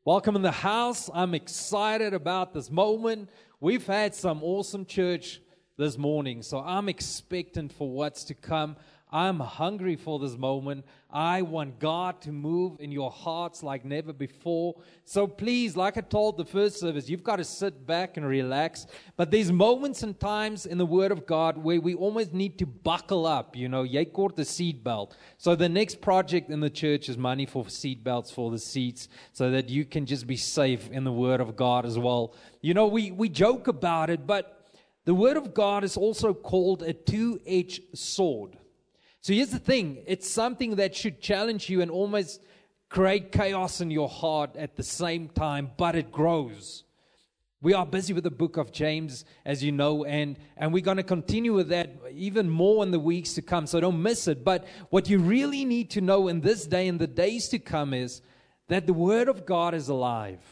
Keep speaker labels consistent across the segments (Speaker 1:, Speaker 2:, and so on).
Speaker 1: Welcome in the house. I'm excited about this moment. We've had some awesome church this morning, so I'm expectant for what's to come. I'm hungry for this moment. I want God to move in your hearts like never before. So please, like I told the first service, you've got to sit back and relax. But there's moments and times in the Word of God where we almost need to buckle up. You know, jy kort the seat belt. So the next project in the church is money for seat belts for the seats so that you can just be safe in the Word of God as well. You know, we joke about it, but the Word of God is also called a two-edged sword. So here's the thing, it's something that should challenge you and almost create chaos in your heart at the same time, but it grows. We are busy with the book of James, as you know, and we're going to continue with that even more in the weeks to come, so don't miss it. But what you really need to know in this day and the days to come is that the Word of God is alive.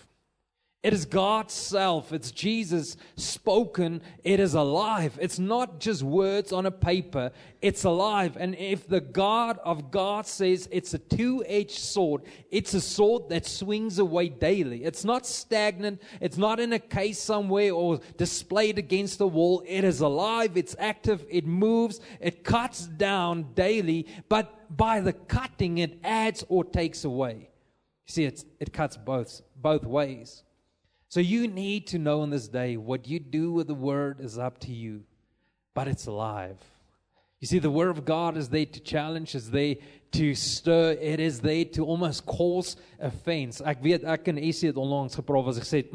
Speaker 1: It is God's self. It's Jesus spoken. It is alive. It's not just words on a paper. It's alive. And if the God of God says it's a two-edged sword, it's a sword that swings away daily. It's not stagnant. It's not in a case somewhere or displayed against the wall. It is alive. It's active. It moves. It cuts down daily. But by the cutting, it adds or takes away. You see, it cuts both ways. So you need to know in this day what you do with the Word is up to you, but it's alive. You see, the Word of God is there to challenge, is there to stir, it is there to almost cause offense. Ek en Essie het onlangs gepraat, as ek sê,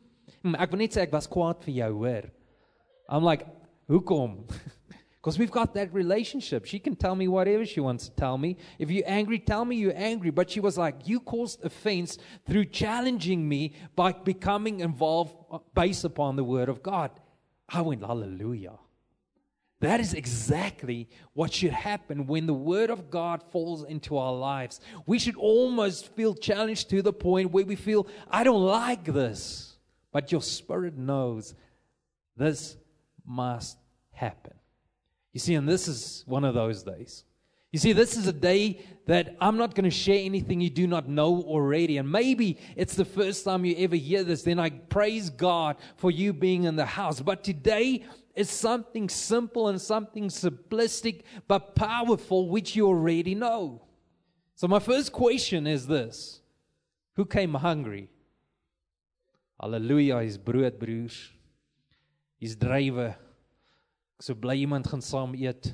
Speaker 1: ek wil net sê ek was kwaad vir jou, hoor. I'm like, hoekom? Because we've got that relationship. She can tell me whatever she wants to tell me. If you're angry, tell me you're angry. But she was like, you caused offense through challenging me by becoming involved based upon the Word of God. I went, hallelujah. That is exactly what should happen when the Word of God falls into our lives. We should almost feel challenged to the point where we feel, I don't like this. But your spirit knows this must happen. You see, and this is one of those days. You see, this is a day that I'm not going to share anything you do not know already. And maybe it's the first time you ever hear this. Then I praise God for you being in the house. But today is something simple and something simplistic but powerful, which you already know. So my first question is this. Who came hungry? Hallelujah, his brood, broers. His driver. So bly iemand gaan saam eet.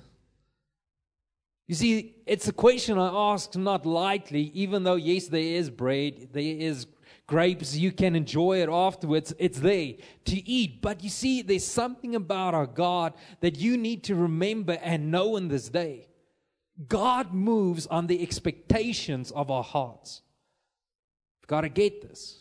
Speaker 1: You see, it's a question I ask not lightly, even though, yes, there is bread, there is grapes, you can enjoy it afterwards, it's there to eat. But you see, there's something about our God that you need to remember and know in this day. God moves on the expectations of our hearts. You've got to get this.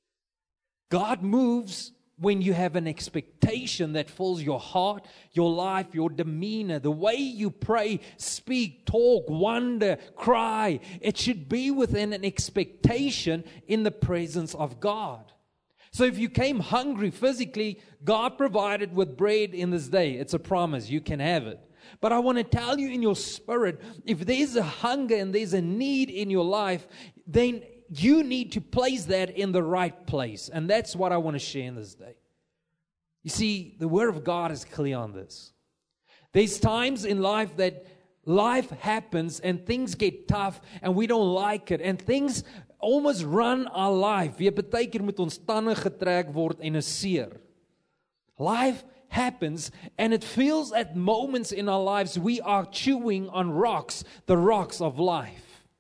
Speaker 1: God moves when you have an expectation that fills your heart, your life, your demeanor, the way you pray, speak, talk, wonder, cry, it should be within an expectation in the presence of God. So if you came hungry physically, God provided with bread in this day. It's a promise. You can have it. But I want to tell you in your spirit, if there's a hunger and there's a need in your life, then you need to place that in the right place. And that's what I want to share in this day. You see, the Word of God is clear on this. There's times in life that life happens and things get tough and we don't like it. And things almost run our life. Jy baie keer moet ons tande getrek word en is seer. Life happens and it feels at moments in our lives we are chewing on rocks, the rocks of life.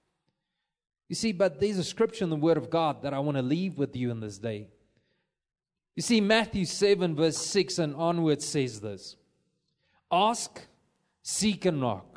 Speaker 1: You see, but there's a scripture in the Word of God that I want to leave with you in this day. You see, Matthew 7 verse 6 and onwards says this. Ask, seek and knock.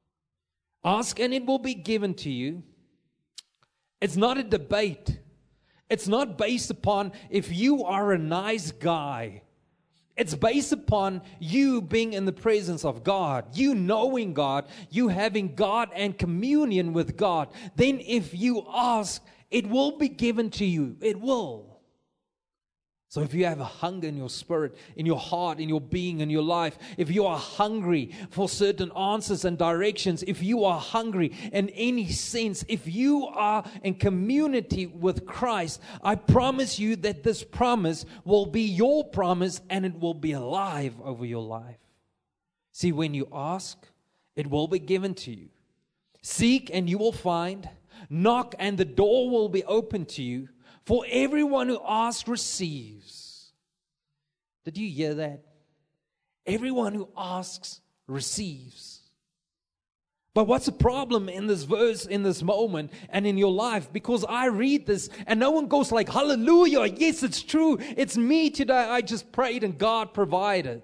Speaker 1: Ask and it will be given to you. It's not a debate. It's not based upon if you are a nice guy. It's based upon you being in the presence of God, you knowing God, you having God and communion with God. Then if you ask, it will be given to you. It will. So if you have a hunger in your spirit, in your heart, in your being, in your life, if you are hungry for certain answers and directions, if you are hungry in any sense, if you are in community with Christ, I promise you that this promise will be your promise and it will be alive over your life. See, when you ask, it will be given to you. Seek and you will find. Knock and the door will be open to you. For everyone who asks receives. Did you hear that? Everyone who asks receives. But what's the problem in this verse, in this moment, and in your life? Because I read this and no one goes like, hallelujah, yes, it's true. It's me today. I just prayed and God provided.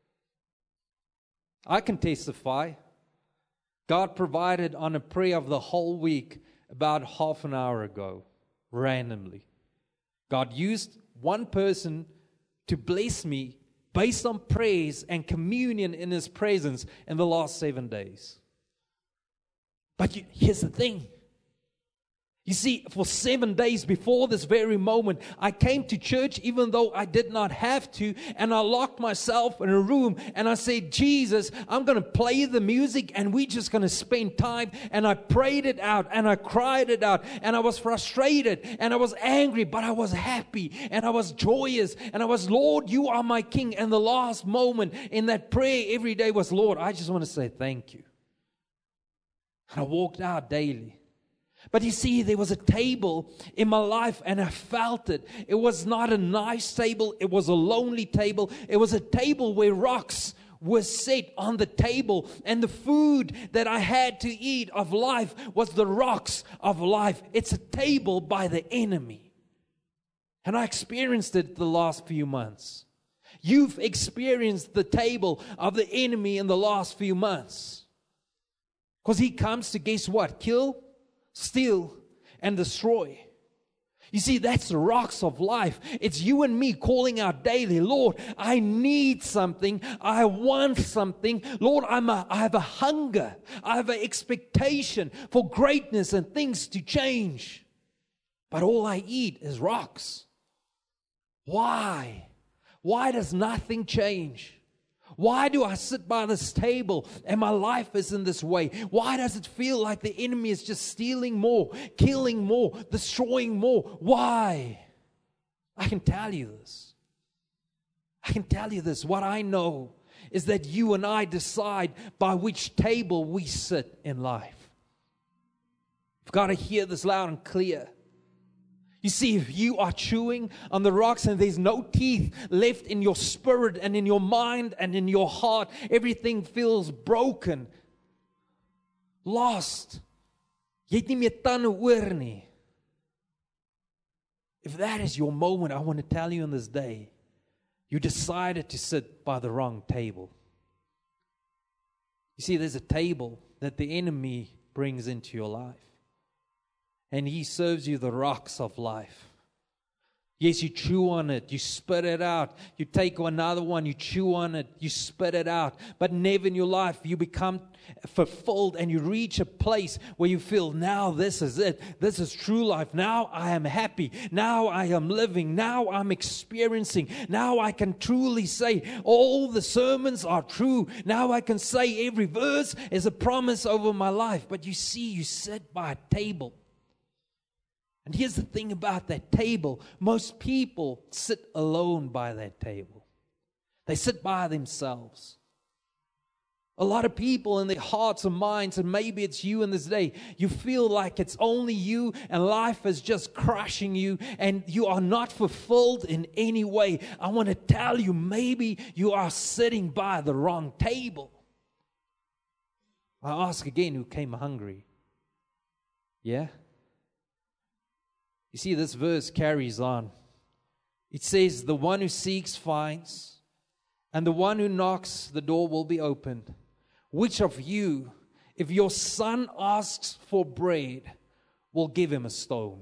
Speaker 1: I can testify. God provided on a prayer of the whole week about half an hour ago, randomly. God used one person to bless me based on praise and communion in His presence in the last 7 days. But here's the thing. You see, for 7 days before this very moment, I came to church even though I did not have to, and I locked myself in a room and I said, Jesus, I'm going to play the music and we're just going to spend time. And I prayed it out and I cried it out and I was frustrated and I was angry, but I was happy and I was joyous and I was, Lord, you are my King. And the last moment in that prayer every day was, Lord, I just want to say thank you. And I walked out daily. But you see, there was a table in my life and I felt it. It was not a nice table. It was a lonely table. It was a table where rocks were set on the table. And the food that I had to eat of life was the rocks of life. It's a table by the enemy. And I experienced it the last few months. You've experienced the table of the enemy in the last few months. Because he comes to, guess what? Kill, steal, and destroy. You see, that's the rocks of life. It's you and me calling out daily, Lord, I need something. I want something. Lord, I have a hunger. I have an expectation for greatness and things to change. But all I eat is rocks. Why? Why does nothing change? Why do I sit by this table and my life is in this way? Why does it feel like the enemy is just stealing more, killing more, destroying more? Why? I can tell you this. I can tell you this. What I know is that you and I decide by which table we sit in life. You've got to hear this loud and clear. You see, if you are chewing on the rocks and there's no teeth left in your spirit and in your mind and in your heart, everything feels broken, lost. Jy het nie meer tande oor nie. If that is your moment, I want to tell you on this day, you decided to sit by the wrong table. You see, there's a table that the enemy brings into your life. And he serves you the rocks of life. Yes, you chew on it, you spit it out. You take another one, you chew on it, you spit it out. But never in your life you become fulfilled and you reach a place where you feel, now this is it. This is true life. Now I am happy. Now I am living. Now I'm experiencing. Now I can truly say all the sermons are true. Now I can say every verse is a promise over my life. But you see, you sit by a table. And here's the thing about that table. Most people sit alone by that table. They sit by themselves. A lot of people in their hearts and minds, and maybe it's you in this day, you feel like it's only you and life is just crushing you and you are not fulfilled in any way. I want to tell you, maybe you are sitting by the wrong table. I ask again, who came hungry? Yeah? You see, this verse carries on. It says, the one who seeks finds, and the one who knocks, the door will be opened. Which of you, if your son asks for bread, will give him a stone?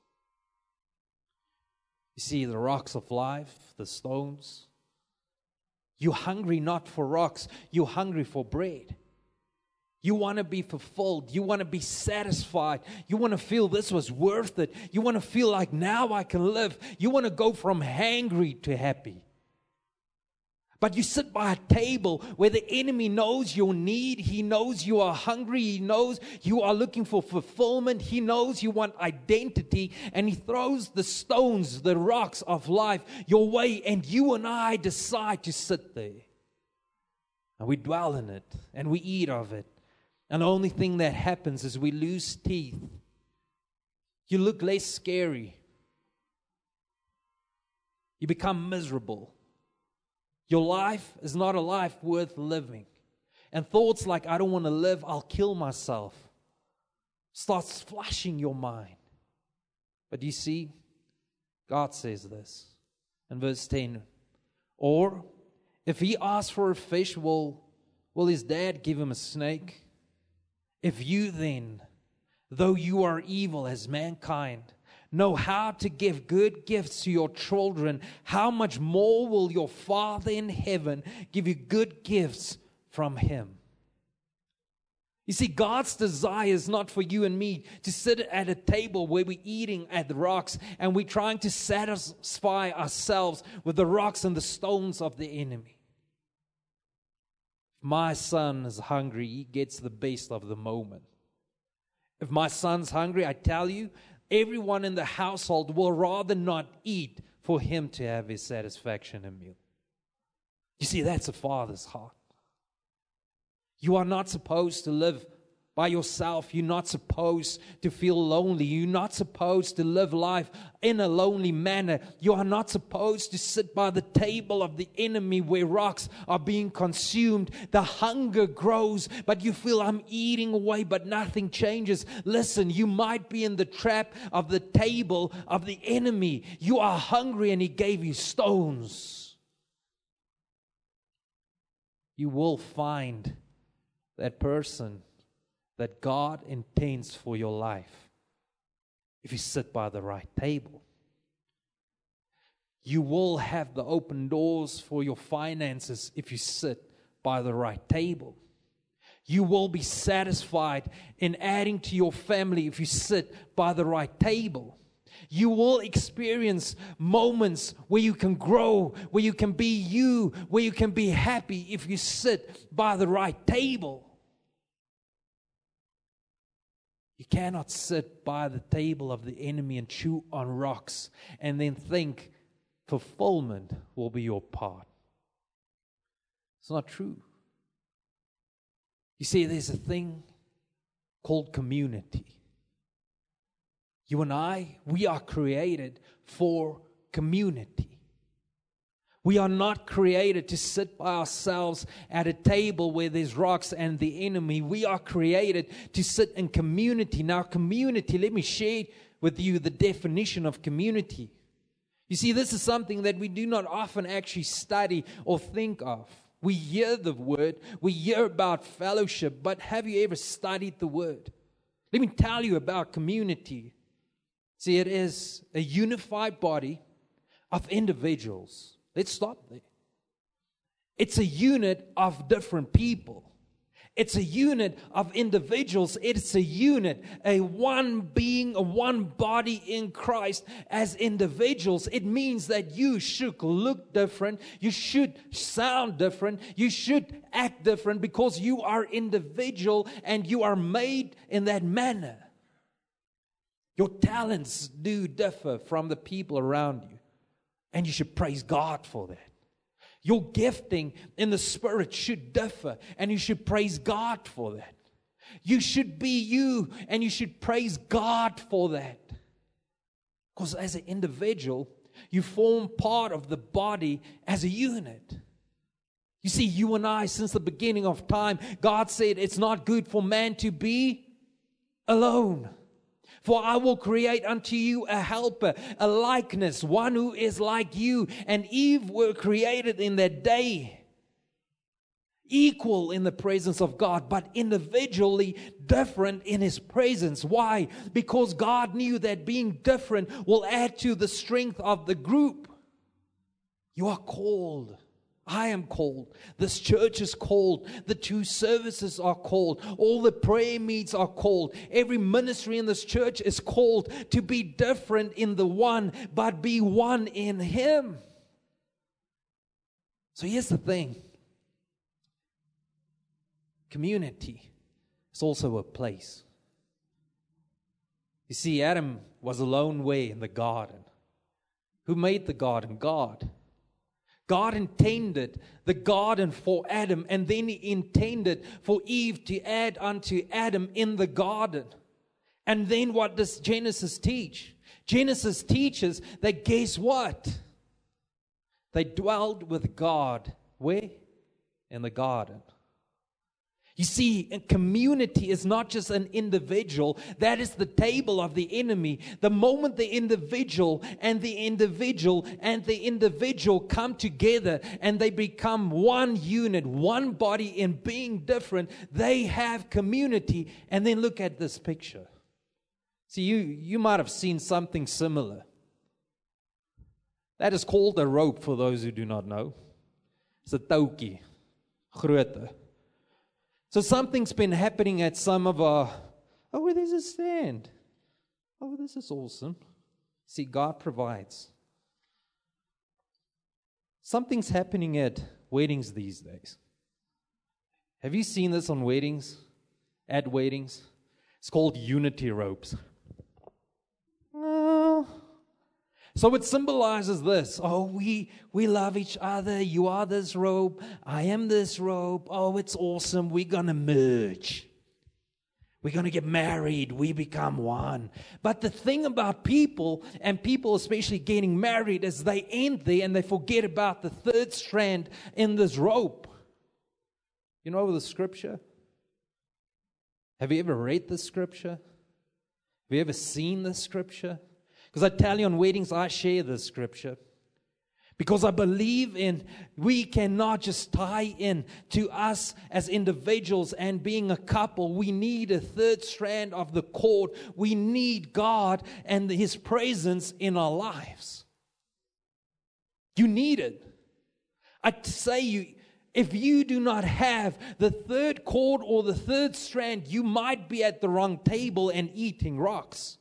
Speaker 1: You see, the rocks of life, the stones. You're hungry not for rocks, you're hungry for bread. You want to be fulfilled. You want to be satisfied. You want to feel this was worth it. You want to feel like now I can live. You want to go from hangry to happy. But you sit by a table where the enemy knows your need. He knows you are hungry. He knows you are looking for fulfillment. He knows you want identity. And he throws the stones, the rocks of life your way. And you and I decide to sit there. And we dwell in it. And we eat of it. And the only thing that happens is we lose teeth. You look less scary. You become miserable. Your life is not a life worth living. And thoughts like, I don't want to live, I'll kill myself, starts flushing your mind. But you see, God says this in verse 10. Or, if he asks for a fish, will his dad give him a snake? If you then, though you are evil as mankind, know how to give good gifts to your children, how much more will your Father in heaven give you good gifts from Him? You see, God's desire is not for you and me to sit at a table where we're eating at the rocks and we're trying to satisfy ourselves with the rocks and the stones of the enemy. If my son is hungry, he gets the best of the moment. If my son's hungry, I tell you, everyone in the household will rather not eat for him to have his satisfaction and meal. You see, that's a father's heart. You are not supposed to live by yourself. You're not supposed to feel lonely. You're not supposed to live life in a lonely manner. You are not supposed to sit by the table of the enemy where rocks are being consumed. The hunger grows, but you feel I'm eating away, but nothing changes. Listen, you might be in the trap of the table of the enemy. You are hungry and he gave you stones. You will find that person that God intends for your life if you sit by the right table. You will have the open doors for your finances if you sit by the right table. You will be satisfied in adding to your family if you sit by the right table. You will experience moments where you can grow, where you can be you, where you can be happy if you sit by the right table. You cannot sit by the table of the enemy and chew on rocks and then think fulfillment will be your part. It's not true. You see, there's a thing called community. You and I, we are created for community. We are not created to sit by ourselves at a table where there's rocks and the enemy. We are created to sit in community. Now, community, let me share with you the definition of community. You see, this is something that we do not often actually study or think of. We hear the word, we hear about fellowship, but have you ever studied the word? Let me tell you about community. See, it is a unified body of individuals. Let's stop there. It's a unit of different people. It's a unit of individuals. It's a unit, a one being, a one body in Christ as individuals. It means that you should look different. You should sound different. You should act different because you are individual and you are made in that manner. Your talents do differ from the people around you. And you should praise God for that. Your gifting in the Spirit should differ. And you should praise God for that. You should be you. And you should praise God for that. Because as an individual, you form part of the body as a unit. You see, you and I, since the beginning of time, God said it's not good for man to be alone. For I will create unto you a helper, a likeness, one who is like you. And Eve were created in that day, equal in the presence of God, but individually different in His presence. Why? Because God knew that being different will add to the strength of the group. You are called I am called. This church is called. The 2 services are called. All the prayer meets are called. Every ministry in this church is called to be different in the one, but be one in Him. So here's the thing. Community is also a place. You see, Adam was alone where? In the garden. Who made the garden? God. God intended the garden for Adam, and then He intended for Eve to add unto Adam in the garden. And then what does Genesis teach? Genesis teaches that guess what? They dwelled with God. Where? In the garden. You see, a community is not just an individual. That is the table of the enemy. The moment the individual and the individual and the individual come together and they become one unit, one body in being different, they have community. And then look at this picture. See, you might have seen something similar. That is called a rope for those who do not know. It's a toukie, grote. So something's been happening at some of our, oh, there's a stand. Oh, this is awesome. See, God provides. Something's happening at weddings these days. Have you seen this on weddings? At weddings? It's called unity ropes. So it symbolizes this. Oh, we love each other. You are this rope. I am this rope. Oh, it's awesome. We're going to merge. We're going to get married. We become one. But the thing about people, and people especially getting married, is they end there and they forget about the third strand in this rope. You know the scripture? Have you ever read the scripture? Have you ever seen the scripture? Because I tell you, on weddings, I share this scripture. Because I believe we cannot just tie in to us as individuals and being a couple. We need a third strand of the cord. We need God and His presence in our lives. You need it. I say you, if you do not have the third cord or the third strand, you might be at the wrong table and eating rocks.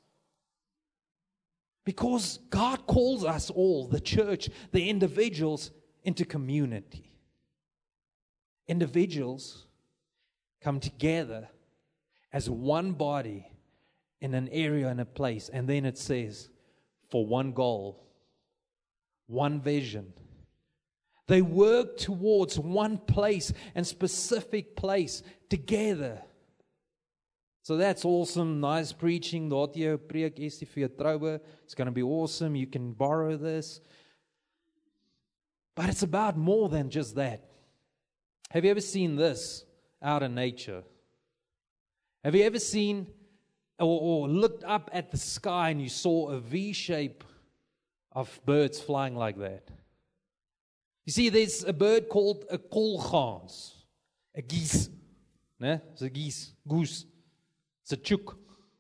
Speaker 1: Because God calls us all, the church, the individuals, into community. Individuals come together as one body in an area and a place. And then it says, for one goal, one vision. They work towards one place and specific place together. So that's awesome, nice preaching. The audio preek is vir jou troue. It's going to be awesome. You can borrow this. But it's about more than just that. Have you ever seen this out in nature? Have you ever seen or looked up at the sky and you saw a V shape of birds flying like that? You see, there's a bird called a koolgans, a geese. Ne? It's a geese, goose. It's a chook.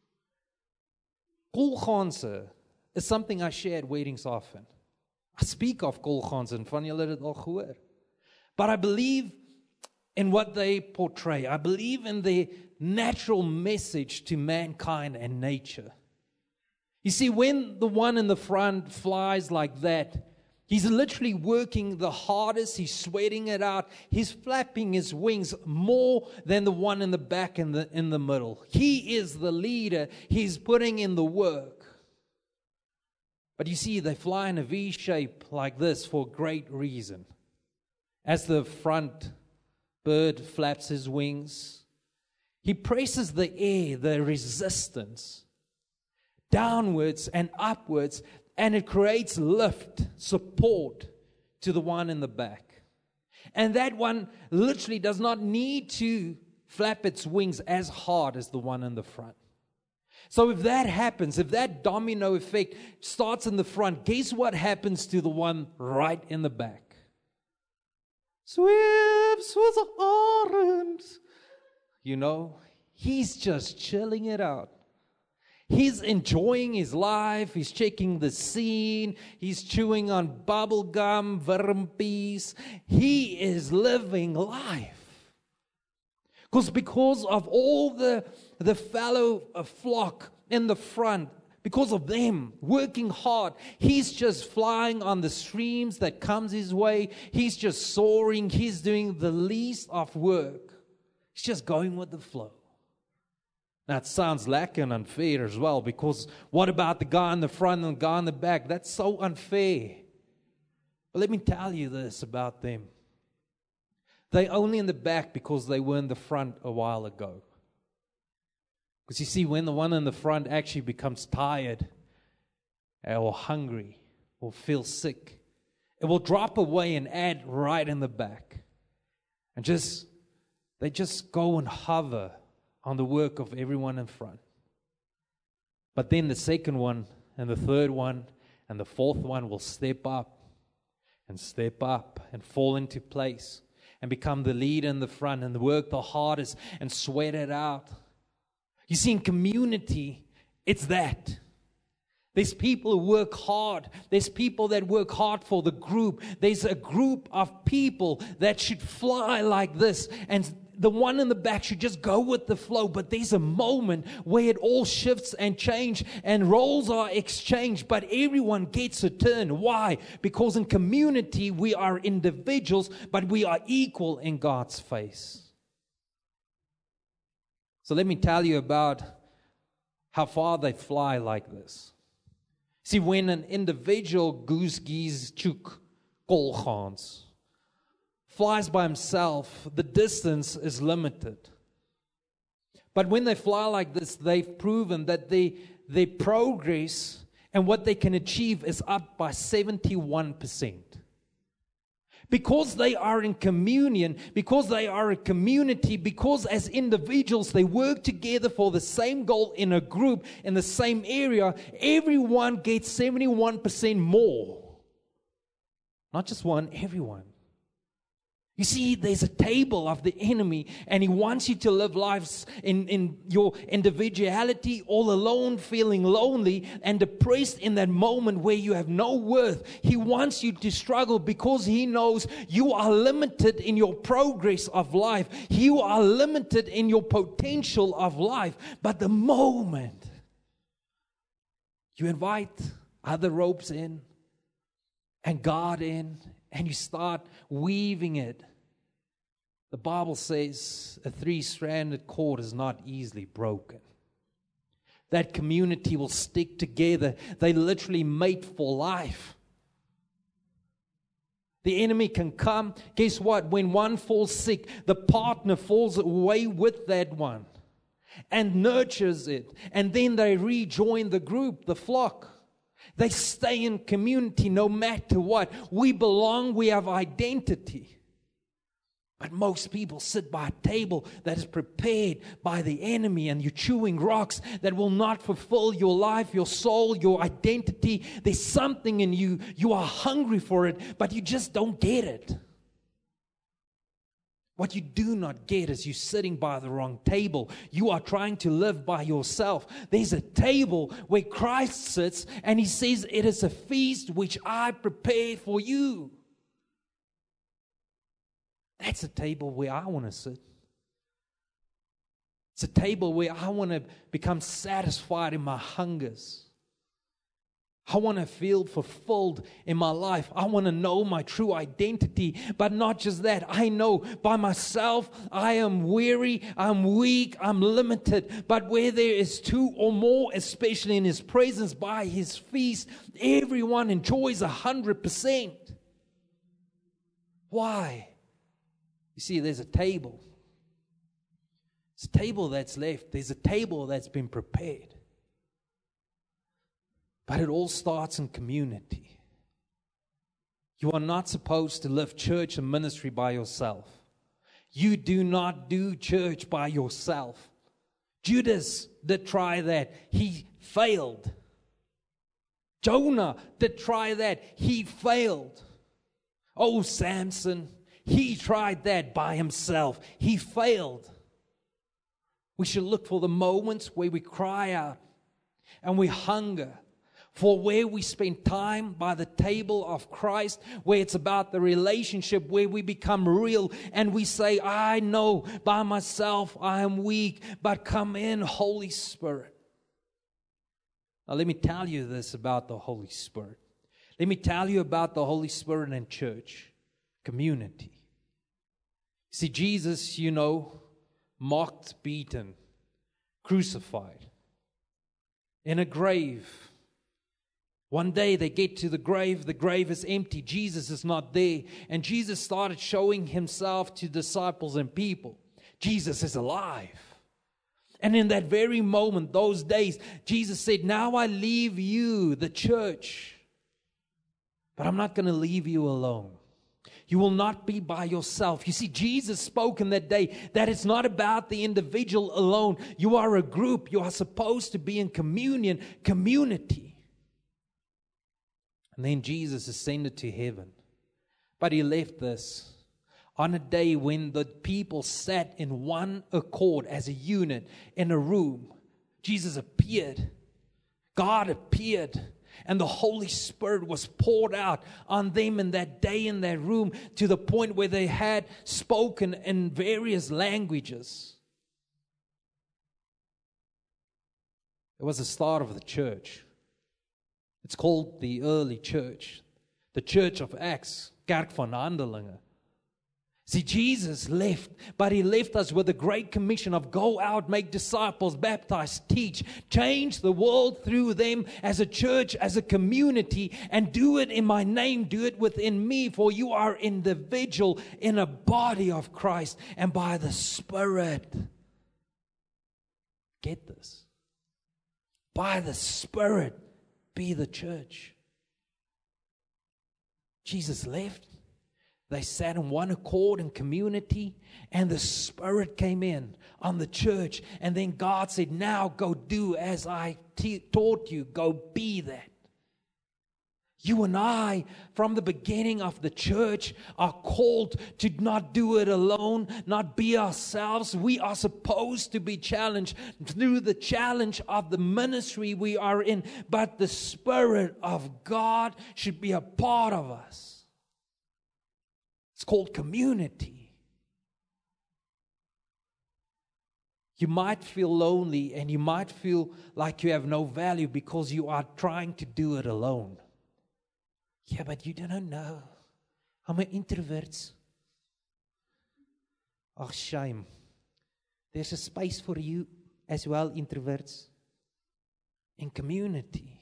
Speaker 1: Koolganse is something I share at weddings often. I speak of koolganse and van julle het al gehoor. But I believe in what they portray. I believe in their natural message to mankind and nature. You see, when the one in the front flies like that, he's literally working the hardest. He's sweating it out. He's flapping his wings more than the one in the back and in the middle. He is the leader. He's putting in the work. But you see, they fly in a V shape like this for a great reason. As the front bird flaps his wings, he presses the air, the resistance, downwards and upwards. And it creates lift, support to the one in the back. And that one literally does not need to flap its wings as hard as the one in the front. So if that happens, if that domino effect starts in the front, guess what happens to the one right in the back? Swims with the orange. You know, he's just chilling it out. He's enjoying his life. He's checking the scene. He's chewing on bubble gum, Wurmpies. He is living life. Because of all the fellow flock in the front, because of them working hard, he's just flying on the streams that comes his way. He's just soaring. He's doing the least of work. He's just going with the flow. Now, it sounds lack and unfair as well, because what about the guy in the front and the guy in the back? That's so unfair. But let me tell you this about them. They're only in the back because they were in the front a while ago. Because you see, when the one in the front actually becomes tired or hungry or feels sick, it will drop away and add right in the back. And they just go and hover on the work of everyone in front. But then the second one and the third one and the fourth one will step up and fall into place and become the leader in the front and work the hardest and sweat it out. You see, in community, it's that. There's people who work hard. There's people that work hard for the group. There's a group of people that should fly like this, and the one in the back should just go with the flow. But there's a moment where it all shifts and changes, and roles are exchanged, but everyone gets a turn. Why? Because in community, we are individuals, but we are equal in God's face. So let me tell you about how far they fly like this. See, when an individual goose geese chook kolgaans flies by himself, the distance is limited. But when they fly like this, they've proven that their progress and what they can achieve is up by 71%. Because they are in communion, because they are a community, because as individuals they work together for the same goal in a group, in the same area, everyone gets 71% more. Not just one, everyone. You see, there's a table of the enemy, and he wants you to live lives in your individuality, all alone, feeling lonely and depressed in that moment where you have no worth. He wants you to struggle because he knows you are limited in your progress of life. You are limited in your potential of life. But the moment you invite other ropes in and God in, and you start weaving it, the Bible says a 3-stranded cord is not easily broken. That community will stick together. They literally mate for life. The enemy can come. Guess what? When one falls sick, the partner falls away with that one and nurtures it. And then they rejoin the group, the flock. They stay in community no matter what. We belong, we have identity. But most people sit by a table that is prepared by the enemy, and you're chewing rocks that will not fulfill your life, your soul, your identity. There's something in you. You are hungry for it, but you just don't get it. What you do not get is you sitting by the wrong table. You are trying to live by yourself. There's a table where Christ sits, and He says, "It is a feast which I prepared for you." That's a table where I want to sit. It's a table where I want to become satisfied in my hungers. I want to feel fulfilled in my life. I want to know my true identity. But not just that. I know by myself I am weary, I'm weak, I'm limited. But where there is two or more, especially in His presence, by His feast, everyone enjoys 100%. Why? You see, there's a table. It's a table that's left. There's a table that's been prepared. But it all starts in community. You are not supposed to live church and ministry by yourself. You do not do church by yourself. Judas did try that. He failed. Jonah did try that. He failed. Oh, Samson, he tried that by himself. He failed. We should look for the moments where we cry out And we hunger for where we spend time by the table of Christ, where it's about the relationship, where we become real and we say, I know by myself I am weak, but come in, Holy Spirit. Now let me tell you this about the Holy Spirit. Let me tell you about the Holy Spirit and church, community. See, Jesus, mocked, beaten, crucified, in a grave. One day they get to the grave is empty, Jesus is not there, and Jesus started showing himself to disciples and people. Jesus is alive. And in that very moment, those days, Jesus said, now I leave you, the church, but I'm not going to leave you alone. You will not be by yourself. You see, Jesus spoke in that day that it's not about the individual alone. You are a group. You are supposed to be in communion, community. And then Jesus ascended to heaven. But he left this on a day when the people sat in one accord as a unit in a room. Jesus appeared. God appeared. And the Holy Spirit was poured out on them in that day in that room to the point where they had spoken in various languages. It was the start of the church. It's called the early church, the church of Acts, Kerk van Handelinge. See, Jesus left, but he left us with the great commission of go out, make disciples, baptize, teach, change the world through them as a church, as a community, and do it in my name, do it within me, for you are individual in a body of Christ and by the Spirit. Get this. By the Spirit, be the church. Jesus left. They sat in one accord in community, and the Spirit came in on the church. And then God said, now go do as I taught you. Go be that. You and I, from the beginning of the church, are called to not do it alone, not be ourselves. We are supposed to be challenged through the challenge of the ministry we are in. But the Spirit of God should be a part of us. It's called community. You might feel lonely and you might feel like you have no value because you are trying to do it alone. Yeah, but you don't know. I'm an introvert. Oh, shame. There's a space for you as well, introverts. In community.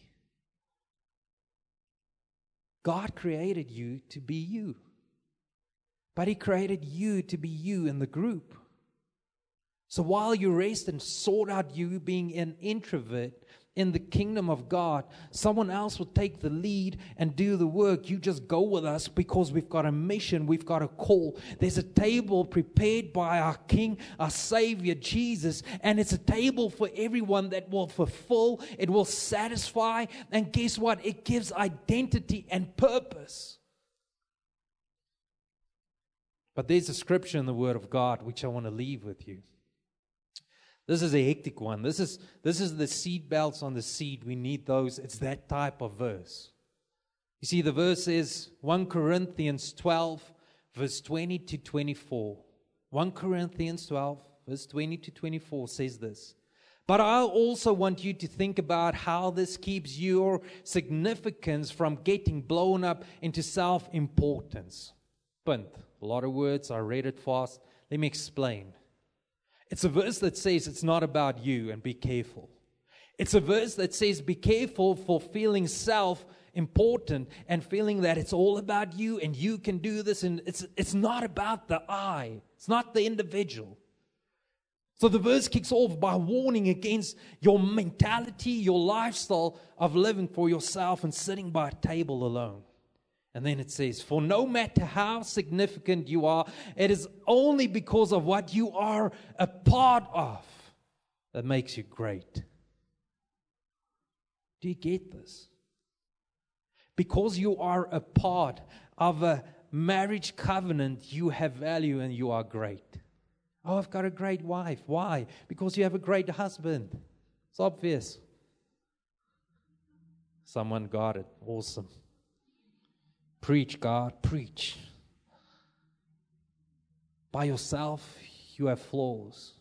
Speaker 1: God created you to be you. But He created you to be you in the group. So while you rest and sort out you being an introvert in the kingdom of God, someone else will take the lead and do the work. You just go with us because we've got a mission, we've got a call. There's a table prepared by our King, our Savior, Jesus, and it's a table for everyone that will fulfill, it will satisfy, and guess what? It gives identity and purpose. But there's a scripture in the Word of God which I want to leave with you. This is a hectic one. This is the seat belts on the seat. We need those. It's that type of verse. You see, the verse is 1 Corinthians 12, verse 20 to 24. 1 Corinthians 12, verse 20 to 24 says this. But I also want you to think about how this keeps your significance from getting blown up into self-importance. Punt. A lot of words. I read it fast. Let me explain. It's a verse that says it's not about you and be careful. It's a verse that says be careful for feeling self-important and feeling that it's all about you and you can do this. And it's not about the I. It's not the individual. So the verse kicks off by warning against your mentality, your lifestyle of living for yourself and sitting by a table alone. And then it says, for no matter how significant you are, it is only because of what you are a part of that makes you great. Do you get this? Because you are a part of a marriage covenant, you have value and you are great. Oh, I've got a great wife. Why? Because you have a great husband. It's obvious. Someone got it. Awesome. Preach, God, preach. By yourself, you have flaws.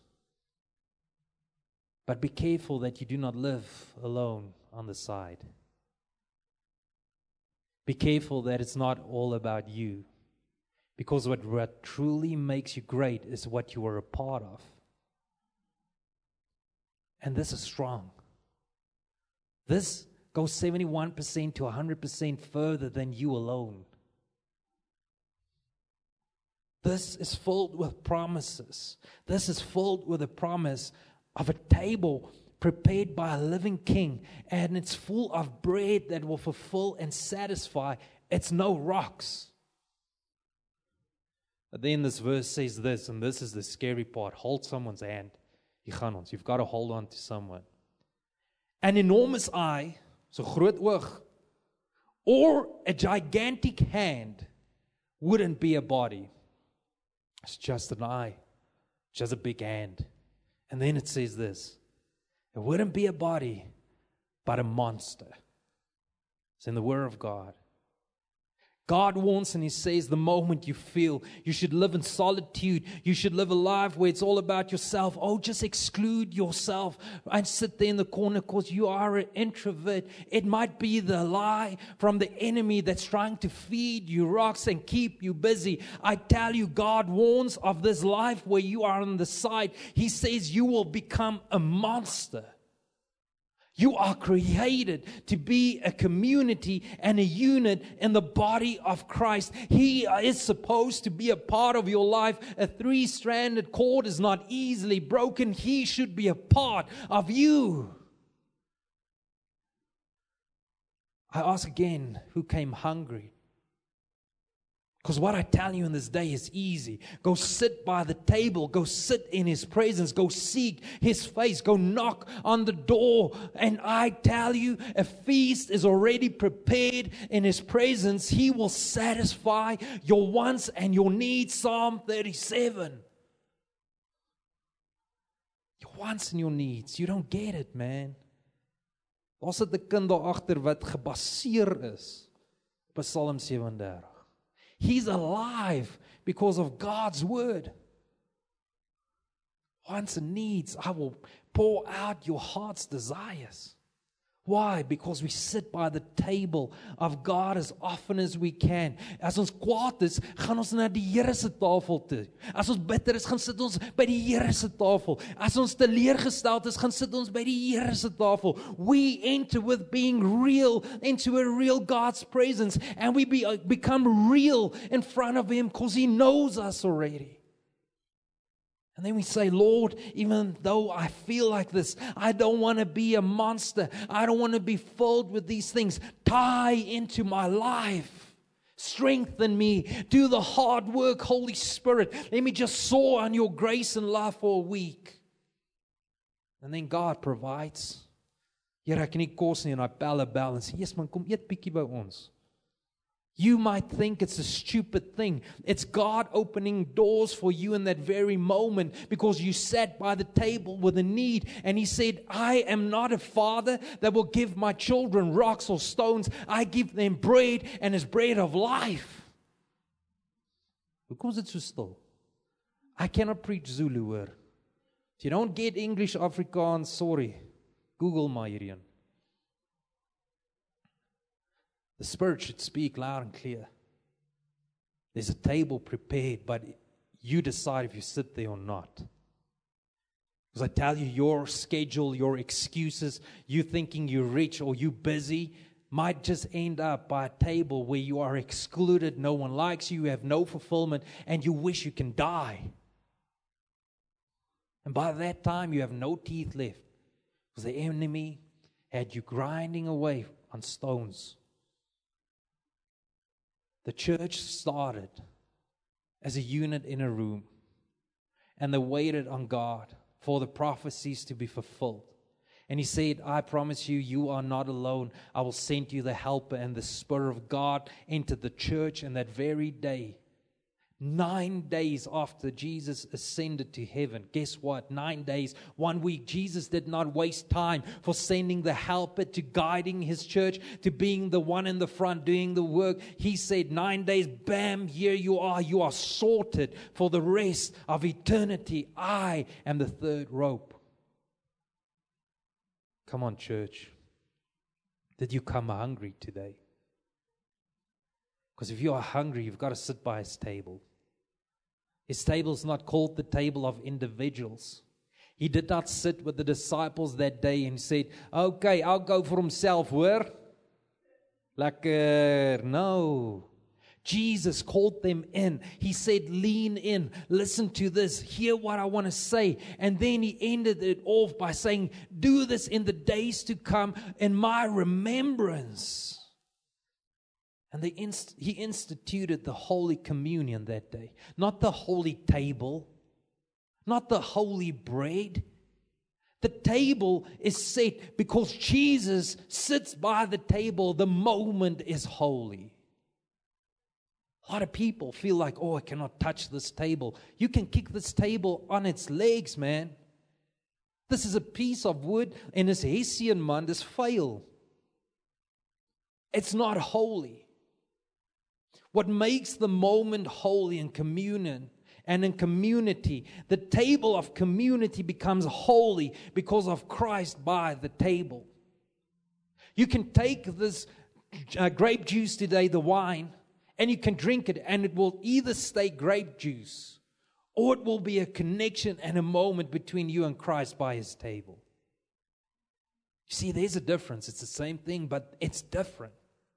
Speaker 1: But be careful that you do not live alone on the side. Be careful that it's not all about you. Because what truly makes you great is what you are a part of. And this is strong. This goes 71% to 100% further than you alone. This is filled with promises. This is filled with a promise of a table prepared by a living king, and it's full of bread that will fulfill and satisfy. It's no rocks. But then this verse says this, and this is the scary part. Hold someone's hand. You've got to hold on to someone. An enormous eye, so groot oog, or a gigantic hand wouldn't be a body. It's just an eye, just a big hand. And then it says this, it wouldn't be a body, but a monster. It's in the Word of God. God warns and He says the moment you feel you should live in solitude, you should live a life where it's all about yourself. Oh, just exclude yourself and sit there in the corner because you are an introvert. It might be the lie from the enemy that's trying to feed you rocks and keep you busy. I tell you, God warns of this life where you are on the side. He says you will become a monster. You are created to be a community and a unit in the body of Christ. He is supposed to be a part of your life. A three-stranded cord is not easily broken. He should be a part of you. I ask again, who came hungry? Because what I tell you in this day is easy. Go sit by the table. Go sit in His presence. Go seek His face. Go knock on the door. And I tell you, a feast is already prepared in His presence. He will satisfy your wants and your needs. Psalm 37. Your wants and your needs. You don't get it, man. Daar sit 'n kind daar agter wat gebaseer is op Psalm 37. He's alive because of God's word. Wants and needs, I will pour out your heart's desires. Why? Because we sit by the table of God as often as we can. As ons kwaad is, gaan ons na die Here se tafel toe. As ons bitter is, gaan sit ons by die Here se tafel. As ons teleurgesteld is, gaan sit ons by die Here se tafel. We enter with being real into a real God's presence, and we become real in front of Him because He knows us already. And then we say, Lord, even though I feel like this, I don't want to be a monster. I don't want to be filled with these things. Tie into my life. Strengthen me. Do the hard work, Holy Spirit. Let me just soar on your grace and love for a week. And then God provides. Here, ek kan nie kos nie en hy bel en sê, "Jesus man, kom eet bietjie by ons." You might think it's a stupid thing. It's God opening doors for you in that very moment because you sat by the table with a need and He said, I am not a father that will give my children rocks or stones. I give them bread, and it's bread of life. Hoekom is dit so stil? I cannot preach Zulu, hoor. If you don't get English, Afrikaans, sorry. Google my hierdie. The Spirit should speak loud and clear. There's a table prepared, but you decide if you sit there or not. Because I tell you, your schedule, your excuses, you thinking you're rich or you busy, might just end up by a table where you are excluded, no one likes you, you have no fulfillment, and you wish you can die. And by that time, you have no teeth left. Because the enemy had you grinding away on stones. The church started as a unit in a room, and they waited on God for the prophecies to be fulfilled. And He said, I promise you, you are not alone. I will send you the helper, and the Spirit of God entered the church, and that very day, 9 days after Jesus ascended to heaven. Guess what? 9 days, 1 week. Jesus did not waste time for sending the helper to guiding his church, to being the one in the front doing the work. He said 9 days, bam, here you are. You are sorted for the rest of eternity. I am the third rope. Come on, church. Did you come hungry today? Because if you are hungry, you've got to sit by his table. His table is not called the table of individuals. He did not sit with the disciples that day and said, okay, I'll go for himself, where? Lekker. No. Jesus called them in. He said, lean in. Listen to this. Hear what I want to say. And then he ended it off by saying, do this in the days to come in my remembrance. And he instituted the Holy Communion that day. Not the holy table. Not the holy bread. The table is set because Jesus sits by the table. The moment is holy. A lot of people feel like, oh, I cannot touch this table. You can kick this table on its legs, man. This is a piece of wood and it's Hessian, man. This fail. It's not holy. What makes the moment holy in communion and in community, the table of community becomes holy because of Christ by the table. You can take this grape juice today, the wine, and you can drink it, and it will either stay grape juice or it will be a connection and a moment between you and Christ by his table. You see, there's a difference. It's the same thing, but it's different.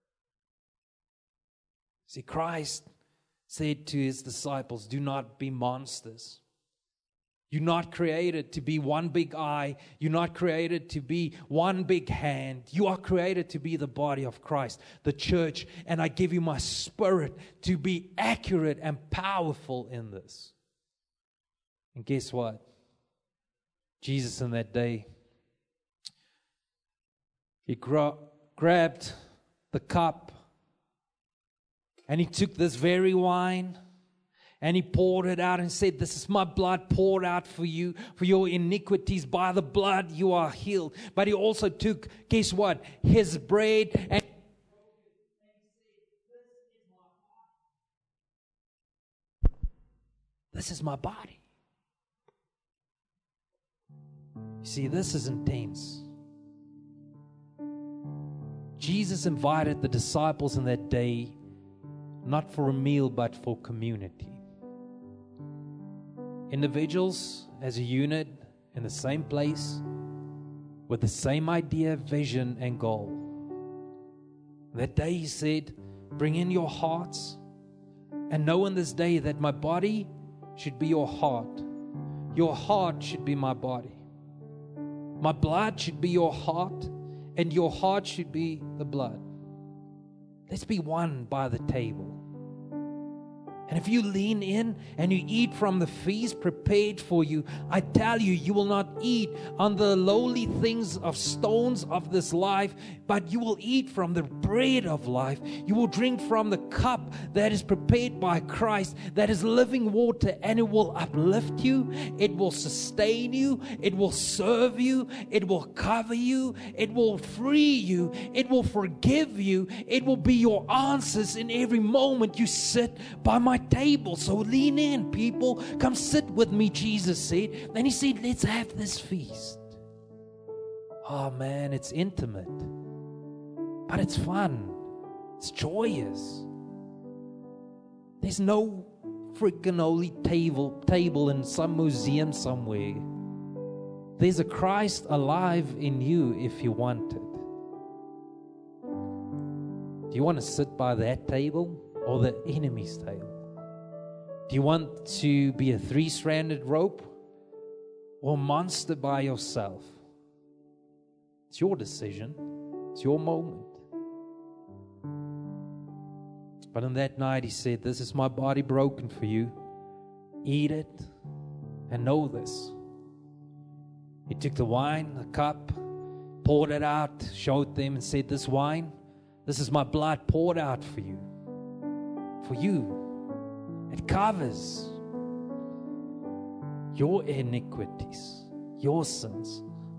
Speaker 1: See, Christ said to his disciples, do not be monsters. You're not created to be one big eye. You're not created to be one big hand. You are created to be the body of Christ, the church. And I give you my spirit to be accurate and powerful in this. And guess what? Jesus in that day, he grabbed the cup and he took this very wine and he poured it out and said, this is my blood poured out for you, for your iniquities. By the blood you are healed. But he also took, guess what? His bread and this is my body. You see, this is intense. Jesus invited the disciples in that day not for a meal, but for community. Individuals as a unit in the same place with the same idea, vision, and goal. That day he said, bring in your hearts and know in this day that my body should be your heart. Your heart should be my body. My blood should be your heart and your heart should be the blood. Let's be one by the table. And if you lean in and you eat from the feast prepared for you, I tell you, you will not eat on the lowly things of stones of this life, but you will eat from the bread of life. You will drink from the cup that is prepared by Christ, that is living water, and it will uplift you, it will sustain you, it will serve you, it will cover you, it will free you, it will forgive you, it will be your answers in every moment you sit by my table. So lean in, people. Come sit with me, Jesus said. Then he said, let's have this feast. Oh man, it's intimate. But it's fun. It's joyous. There's no freaking holy table in some museum somewhere. There's a Christ alive in you if you want it. Do you want to sit by that table or the enemy's table? Do you want to be a 3-stranded rope or a monster by yourself? It's your decision. It's your moment. But on that night he said, this is my body broken for you. Eat it and know this. He took the wine, the cup, poured it out, showed them and said, this wine, this is my blood poured out for you. For you. It covers your iniquities, your sins.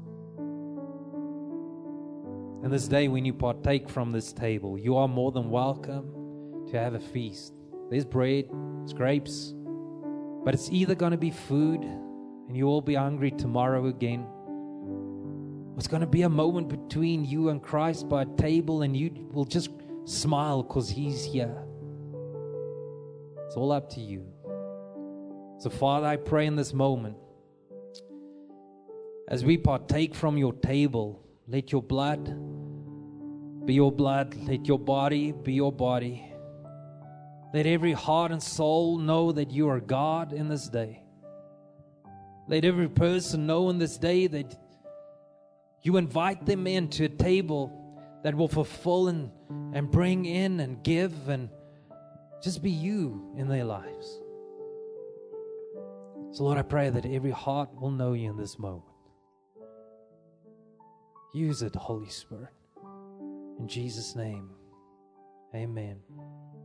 Speaker 1: And this day, when you partake from this table, you are more than welcome to have a feast. There's bread, there's grapes, but it's either going to be food and you will be hungry tomorrow again. Or it's going to be a moment between you and Christ by a table and you will just smile because He's here. It's all up to you. So, Father, I pray in this moment, as we partake from your table, let your blood be your blood. Let your body be your body. Let every heart and soul know that you are God in this day. Let every person know in this day that you invite them into a table that will fulfill and bring in and give and just be you in their lives. So, Lord, I pray that every heart will know you in this moment. Use it, Holy Spirit. In Jesus' name, amen.